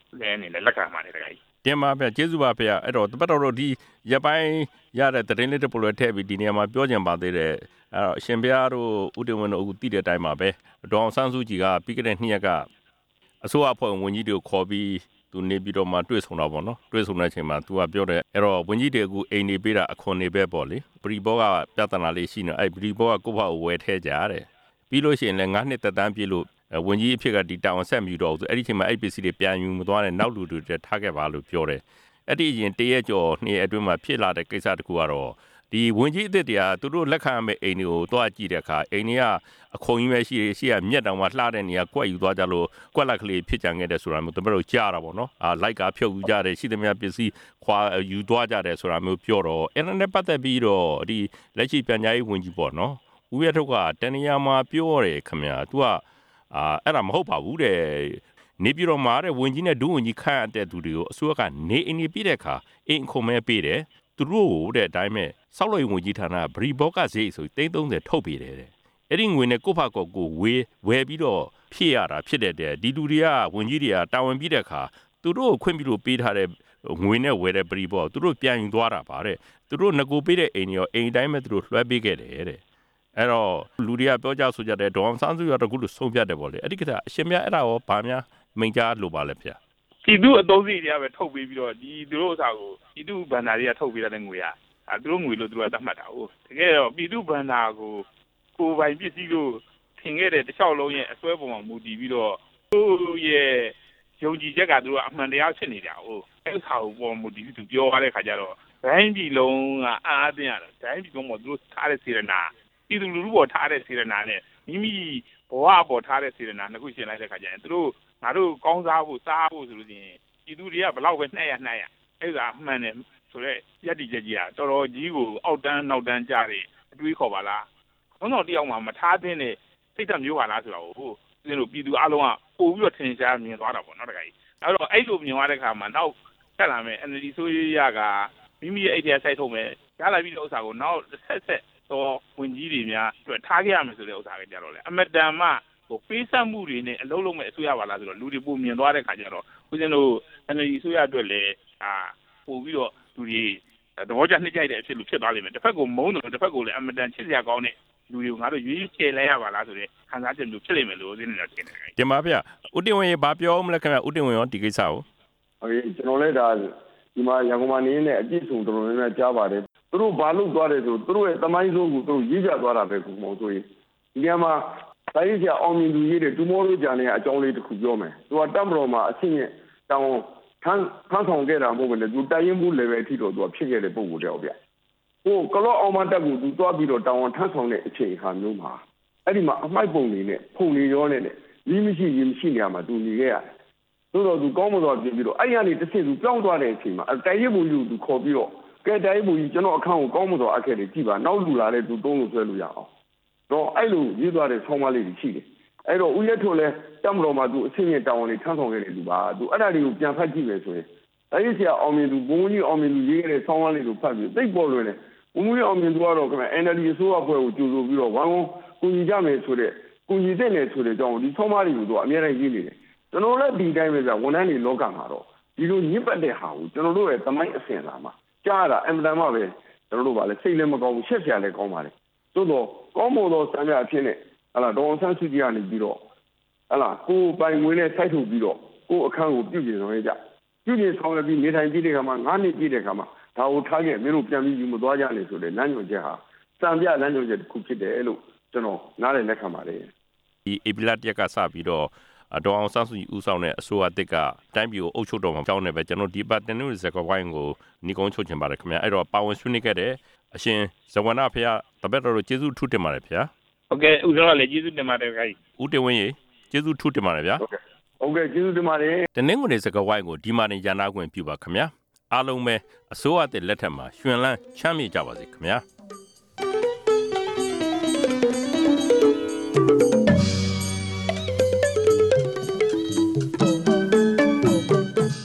လဲနေလက်ခံပါတယ်တကယ်တင်ပါဗျကျေးဇူးပါဗျအဲ့တော့တပတ်တော်တို့ဒီရပိုင်းရတဲ့တရင်လေးတစ်ပုတ်လွယ်ထည့်ပြီးဒီနေရာမှာပြောကြင်ပါသေးတယ်အဲ့တော့အရှင်ဘုရားတို့ဦးတင်ဝင်းတို့အခုတည်တဲ့အတိုင်းပါပဲဒေါအောင်ဆန်းစုကြည်ကပြီးခဲ့တဲ့နှစ်ရက်ကအစိုးရအဖွဲ့ဝန်ကြီးတွေကိုခေါ်ပြီးသူနေပြီးတော့မှတွေ့ဆုံတော့ဗောနော်တွေ့ဆုံတဲ့အချိန်မှာ तू ကပြောတယ်အဲ့တော့ဝန်ကြီးတွေအခုအိမ်နေပေးတာအခွန်နေပဲပေါ့လေပရီဘောကပြဿနာလေးရှိနေအဲ့ပရီဘောကကိုယ့်ဘာကိုဝယ်ထဲကြတဲ့ပြီးလို့ရှိရင်လည်းငါးနှစ်သက်တမ်းပြည့်လို့ဝန်ကြီးအဖြစ်ကဒီတာဝန်ဆက်မြူတော့ဆိုအဲ့ဒီအချိန်မှာအဲ့ပစ္စည်းတွေပြန်ယူမသွားတဲ့နောက်လူတွေထားခဲ့ပါလို့ပြောတယ်အဲ့ဒီအရင်တရက်ကျော်နှစ်ရက်အတွင်းမှာဖြစ်လာတဲ့ကိစ္စတခုကတော့ဒီဝန်ကြီးအသစ်တွေကသူတို့လက်ခံမဲ့အိမ်တွေကိုတွားကြည့်တဲ့အခါအိမ်တွေကအခုံကြီးပဲရှိရရှိရမြက်တောင်မှလှတဲ့နေရာကွက်ယူသွားကြလို့ကွက်လက်ကလေးဖြစ်ကြံခဲ့တဲ့ဆိုတာမျိုးတမတို့ကြားတာပေါ့နော်အာလိုက်ကဖြုတ်ယူကြတယ်ရှိသမျှပစ္စည်းခွာယူသွားကြတယ်ဆိုတာမျိုးပြောတော့အဲ့ဒါနဲ့ပတ်သက်ပြီးတော့ဒီလက်ရှိပြန်ကြားရေးဝန်ကြီးပေါ့နော်ဦးရထုတ်ကတနေရာမှာပြောတယ်ခင်ဗျာ तू ကအာအဲ့ဒါမဟုတ်ပါဘူးတဲ့နေပြည်တော်မှာတဲ့ဝန်ကြီးနဲ့ဒုဝန်ကြီးခန့်အပ်တဲ့သူတွေကိုအစိုးရကနေအိမ်နေပြည့်တဲ့အခါအိမ်ခုံမဲပေးတယ်သူတို့တဲ့အတိုင်းပဲစောက်လို့ဝင်ကြီးဌာနဗရီဘောကဈေးဆိုတိန်းသုံးဆယ်ထုတ်ပေးတယ်တဲ့အဲ့ဒီငွေနဲ့ကိုဖာကောကိုဝေးဝယ်ပြီးတော့ဖြည့်ရတာဖြစ်တဲ့တဲ့ဒီလူတွေကဝင်ကြီးတွေကတာဝန်ပြီးတဲ့အခါသူတို့ခွင့်ပြုလို့ပေးထားတဲ့ငွေနဲ့ဝယ်တဲ့ဗရီဘောသူတို့ပြန်ယူသွားတာပါတဲ့သူတို့ငကိုပေးတဲ့အိမ်ရောအိမ်တိုင်းပဲသူတို့လွှဲပေးခဲ့တယ်တဲ့အဲ့တော့လူတွေကပြောကြဆိုကြတဲ့ဒေါအောင်ဆန်းစုကြည်ကတကူလို့ဆုံးဖြတ်တယ်ပေါ့လေအဲ့ဒီကတည်းကအရှင်မြတ်အဲ့ဒါရောဗာများမိန်ကြားလို့ပါလဲဗျာပြည်သူအသုံးစရိတ်တွေကပဲထုတ်ပေးပြီးတော့ဒီသူတို့အစားကိုပြည်သူဘဏ္ဍာတွေကထုတ်ပေးတဲ့ငွေอ่ะအဲသူတို့ငွေလို့သူတို့ကသတ်မှတ်တာဟုတ်တကယ်တော့ပြည်သူဘဏ္ဍာကိုကိုယ်ပိုင်ပစ္စည်းလို့ထင်ခဲ့တဲ့တစ်လျှောက်လုံးရဲ့အစွဲပုံမှာမူတည်ပြီးတော့သူ့ရဲ့ယုံကြည်ချက်ကသူတို့ကအမှန်တရားဖြစ်နေတာဟုတ်အဲ့ဟာကိုပေါ်မူတည်ပြီးသူပြောရတဲ့ခါကျတော့ဒိုင်းပြည်လုံးကအားအသင်းရတယ်ဒိုင်းပြည်လုံးပေါ်သူတို့ထားတဲ့စေရနာပြည်သူလူထုပေါ်ထားတဲ့စေရနာနဲ့မိမိဘဝပေါ်ထားတဲ့စေရနာနှစ်ခုရှင်းလိုက်တဲ့ခါကျရင်သူတို့ငါတို့ကောင်းစားဖို့စားဖို့ဆိုလို့ရှိရင်ပြည်သူတွေကဘလောက်ပဲနှက်ရနှက်ရအဲ့ဒါအမှန်နဲ့ဆိုတော့ရက်တီချက်ကြီးอ่ะတော်တော်ကြီးကိုအောက်တန်းနောက်တန်းကြတယ်အတွေးခေါ်ပါလားခေါင်းဆောင်တယောက်မှမထားသင့်တဲ့စိတ်ဓာတ်မျိုးပါလားဆိုတော့ဟုတ်ဒီလိုပြည်သူအလုံးကပို့ပြီးတော့ထင်ရှားမြင်သွားတာပေါ့နော်တခါကြီးအဲ့တော့အဲ့လိုမြင်သွားတဲ့ခါမှာနောက်ဆက်လာမယ် N L D ဆိုရကမိမိရဲ့အိတ်ထဲစိုက်ထုတ်မယ်ရလာပြီးတဲ့ဥစ္စာကိုနောက်ဆက်ဆက်တော့ဝင်ကြီးတွေများအတွက်ထားခဲ့ရမယ်ဆိုတဲ့ဥစ္စာကကြတော့လေအမတန်မှဟိုပေးဆက်မှုတွေနဲ့အလုံးလုံးမဲ့အစိုးရပါလားဆိုတော့လူတွေပုံမြင်သွားတဲ့ခါကျတော့ဦးဇင်းတို့ N L D အစိုးရအတွက်လည်းအာပို့ပြီးတော့လူတွေသဘောကျနှစ်ကြိုက်တဲ့အဖြစ်လို့ဖြစ်သွားလိမ့်မယ်တစ်ဖက်ကမုန်းတယ်တစ်ဖက်ကလည်းအမတန်ချစ်စရာကောင်းတဲ့လူတွေကိုငါတို့ရွေးချယ်လိုက်ရပါလားဆိုတဲ့ခံစားချက်မျိုးဖြစ်လိမ့်မယ်လို့ဦးဇင်းတို့ထင်တယ်တင်ပါဗျဦးတင်ဝင်းရေဘာပြောမလဲခင်ဗျဦးတင်ဝင်းရောဒီကိစ္စကိုဟုတ်ကဲ့ကျွန်တော်လည်းဒါဒီမှာရန်ကုန်မှာနေနေအပြည့်စုံတော်တော်များများကြားပါတယ်သူတို့ဘာလို့သွားတယ်ဆိုသူတို့ရဲ့တမိုင်းဆုံးကိုသူတို့ရေးကြသွားတာပဲကူမောဆိုရင်ဒီနေရာမှာတိုင်းပြည်အောင်မြင်သူရေးတဲ့ဒူမောလို့ကြံနေတဲ့အကြောင်းလေးတစ်ခုပြောမယ်သူကတပ်မတော်မှာအဆင့်ရဲ့တောင်းထမ်းထမ်းဆောင်ခဲ့တာမဟုတ်ဘူးလေသူတိုင်ရင်မှု level အထိတော့သူကဖြစ်ခဲ့တဲ့ပုံကိုတယောက်ဗျဟိုကလော့အောင်မတက်ကိုသူသွားပြီးတော့တောင်းထမ်းဆောင်တဲ့အချိန်ဟာမျိုးမှာအဲ့ဒီမှာအမိုက်ပုံနေနဲ့ဖုန်နေရောနဲ့ရီးမရှိရီးမရှိနေရမှာသူနေခဲ့ရတယ်သို့တော့သူကောင်းမတော်ပြင်ပြီးတော့အဲ့ရနေတစ်ဆင့်သူပြောင်းသွားတဲ့အချိန်မှာတိုင်ရင်မှုယူသူခေါ်ပြီးတော့ကဲတိုင်ရင်မှုကြီးကျွန်တော်အခန်းကိုကောင်းမတော်အပ်ခဲ့တယ်ကြည့်ပါနောက်လူလာတဲ့သူသုံးလို့ဆွဲလို့ရအောင်တော့အဲ့လိုရေးသွားတဲ့ဆောင်းပါးလေးတွေရှိတယ်အဲ့တော့ဦးရက်ထွန်းလဲတက်မတော်မှာသူအဆင့်မြင့်တောင်းလေးထမ်းဆောင်ခဲ့တဲ့လူပါသူအဲ့ဒါတွေကိုပြန်ဖတ်ကြည့်မယ်ဆိုရင်အဲ့ဒီဆရာအောင်မြင်သူဘုံကြီးအောင်မြင်သူရေးခဲ့တဲ့ဆောင်းပါးလေးကိုဖတ်ပြီးသိပေါ်လွင်တယ်ဘုံကြီးအောင်မြင်သူကတော့ခင်ဗျ N L D အစိုးရအဖွဲ့ကိုကြိုးဆိုပြီးတော့ဝိုင်းဝန်းကူညီကြမယ်ဆိုတဲ့ကူညီတဲ့နယ်ဆိုတဲ့အကြောင်းဒီဆောင်းပါးတွေကိုသူကအများကြီးရေးနေတယ်ကျွန်တော်လည်းဒီတိုင်းပဲဗျဝန်ထမ်းတွေလောကမှာတော့ဒီလိုညစ်ပတ်တဲ့ဟာကိုကျွန်တော်တို့ရဲ့သမိုင်းအစဉ်လာမှာကြားရတာအင်မတန်မှပဲကျွန်တော်တို့ကလည်းစိတ်လည်းမကောင်းဘူးရှက်စရာလည်းကောင်းပါလေသို့တော့ကောင်းမွန်သောစံပြအဖြစ်နဲ့ဟလာဒေါအောင်ဆန်းစုကြည်ကနေပြီးတော့ဟလာကိုပိုင်ငွေနဲ့စိုက်ထုတ်ပြီးတော့ကိုအခန်းကိုပြုပြင်ဆောင်ရကြပြုပြင်ဆောင်ရပြီးနေထိုင်ပြီးတဲ့ခါမှာငါးနှစ်ပြည့်တဲ့ခါမှာဒါကိုထားခဲ့မင်းတို့ပြန်ပြီးယူမသွားကြနဲ့ဆိုတဲ့လမ်းညွှန်ချက်ဟာစံပြလမ်းညွှန်ချက်တစ်ခုဖြစ်တယ်လို့ကျွန်တော်နားလည်လက်ခံပါတယ်ဒီအေပီလာတက်ကစပြီးတော့ဒေါအောင်ဆန်းစုကြည်ဦးဆောင်တဲ့အစိုးရတစ်ကတိုင်းပြည်ကိုအုပ်ချုပ်တော်မှာကြောင်းနေပဲကျွန်တော်ဒီပတ်တနုစကွိုင်းကိုညီကုန်းချုပ်ချင်ပါတယ်ခင်ဗျာအဲ့တော့ပါဝင်ဆွေးနွေးခဲ့တဲ့အရှင်ဇဝနဖေတပည့်တော်တို့ကျေးဇူးထူးတင်ပါတယ်ဗျာဟုတ်ကဲ့ဦးဇောလည်းကျေးဇူးတင်ပါတယ်ခင်ဗျဦးတင်ဝင်းရေကျေးဇူးထူးတင်ပါတယ်ဗျာဟုတ်ကဲ့ကျေးဇူးတင်ပါတယ်တနင်္ဂနွေစကွိုင်းကိုဒီမှာနေရန်နာခွင့်ပြုပါခင်ဗျာအားလုံးပဲအစိုးရတဲ့လက်ထက်မှာရှင်လန်းချမ်းမြေ့ကြပါစေခင်ဗျာ